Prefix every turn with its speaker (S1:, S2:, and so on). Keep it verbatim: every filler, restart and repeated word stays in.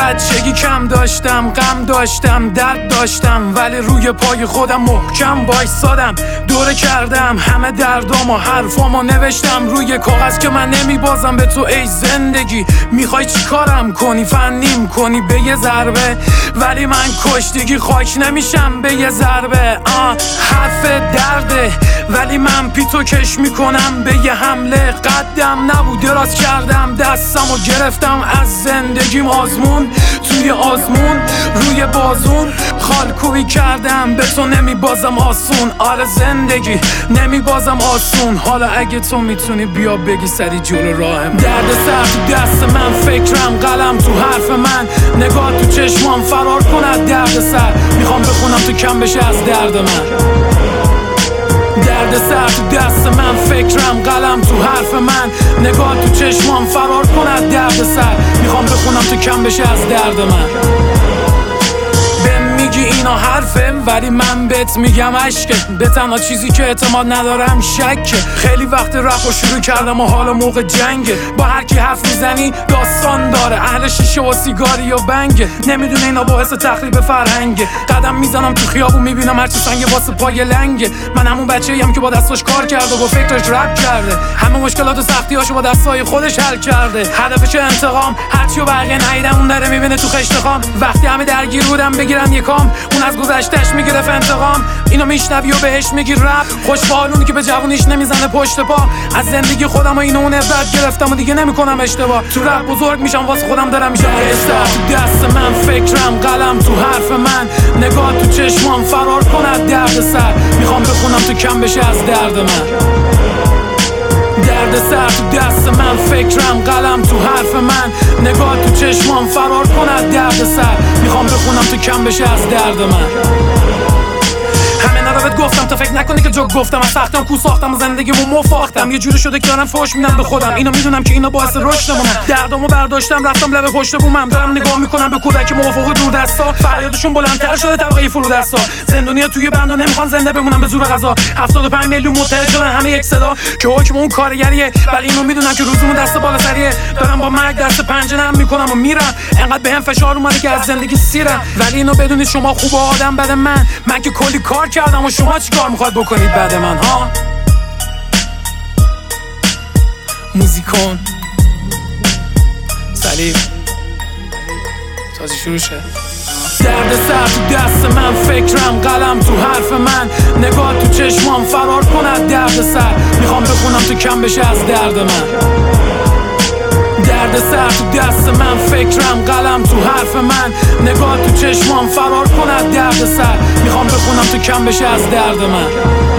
S1: بچگی کم داشتم، غم داشتم، درد داشتم، ولی روی پای خودم محکم وایسادم. دوره کردم همه دردام و حرفامو نوشتم روی کاغذ که من نمیبازم به تو ای زندگی. میخوای چی کارم کنی؟ فنیم کنی به یه ضربه، ولی من کشتگی خاک نمیشم به یه ضربه. آه حرف درده ولی من پیتو کش میکنم به یه حمله. قدم نبود دراز کردم دستم و گرفتم از زندگیم آزمون توی آزمون روی بازون. خالکوبی کردم به تو نمیبازم آسون. آره زندگی نمیبازم آسون. حالا اگه تو میتونی بیا بگی سری جلو راهم. درد سر تو دست من، فکرم قلم تو حرف من، نگاه تو چشمام فرار کند درد سر. میخوام بخونم تو کم بشه از درد من. درد سر تو دست من، فکرم قلم تو حرف من، نگاه تو چشمام فرار کند درد سر. میخوام بخونم تو کم بشه از درد من. میگی اینا حرفه ولی من بهت میگم عشقه. به تنها چیزی که اعتماد ندارم شکه. خیلی وقت رپ رو شروع کردم و حالا موقع جنگه. با هر کی حرف میزنی داستان داره، اهل شیشه و سیگاری و بنگه. نمیدونه اینا باعث تخریب فرهنگه. قدم میزنم تو خیابون میبینم هرچی سنگ واسه پای لنگه. من همون بچه‌ایم که با دستاش کار کرده و با فکرش رپ کرده. همه مشکلات و سختیاشو با دستای خودش حل کرده. هدفش انتقام، هرچی و بقیه ندیدم اون داره میبینه تو خشت خام. وقتی همه درگیر بودم بگیرم یکام، اون از گذشتهش میگرفت انتقام. اینو میشنوی و بهش میگی رپ. خوشحالونی که به جوونیش نمیزنه پشت پا. از زندگی خودم و اینو اون عبرت گرفتم و دیگه نمیکنم اشتباه. تو رپ بزرگ میشم واسه خودم دارم میشم استار. تو دست من، فکرم قلم تو حرف من، نگاه تو چشمام فرار کند درد سر. میخوام بخونم تو کم بشه از درد من. درد سر تو دست من، فکرم قلم تو حرف من، نگاه تو چشمام فرار کند درد سر. میخوام بخونم تو کم بشه از درد من. همه نرابت گفتم تا فکر نکنی که جو گفتم. از سختم کو ساختم و زندگیمو مفاختم. یه جوری شده که دارم فوش میدم به خودم. اینو میدونم که اینا باعث رشدمونه. دردامو برداشتم رفتم لب پشت بومم. دارم نگاه میکنم به کودکی موافق دور دستا. فریادشون بلندتر شده طبقه فرودستا. زندونیا توی بندا نمیخوان زنده بمونن به زور غذا. هفتاد و پنج میلیون متحد شدن همه یک صدا که حکم اون کارگریه. ولی اینو میدونم که روزمون دست بالا سریه. دارم با مرگ دست پنجه نرم میکنم و میرم. انقدر بهم فشار اومده که از زندگی سیرم. ولی اینو بدونید شما خوب آدم بد من. من که کلی کار کردم و شما چی کار میخواد بکنید بعد من ها؟ موزیکون سلیم تازه شروع شد. درد سر تو دست من، فکرم قلم تو حرف من، نگاه تو چشمام فرار کند درد سر. میخوام بخونم تو کم بشه از درد من. درد سر تو دست من، فکرم قلم تو حرف من، نگاه تو چشمام فرار کند درد سر. میخوام بخونم تو کم بشه از درد من.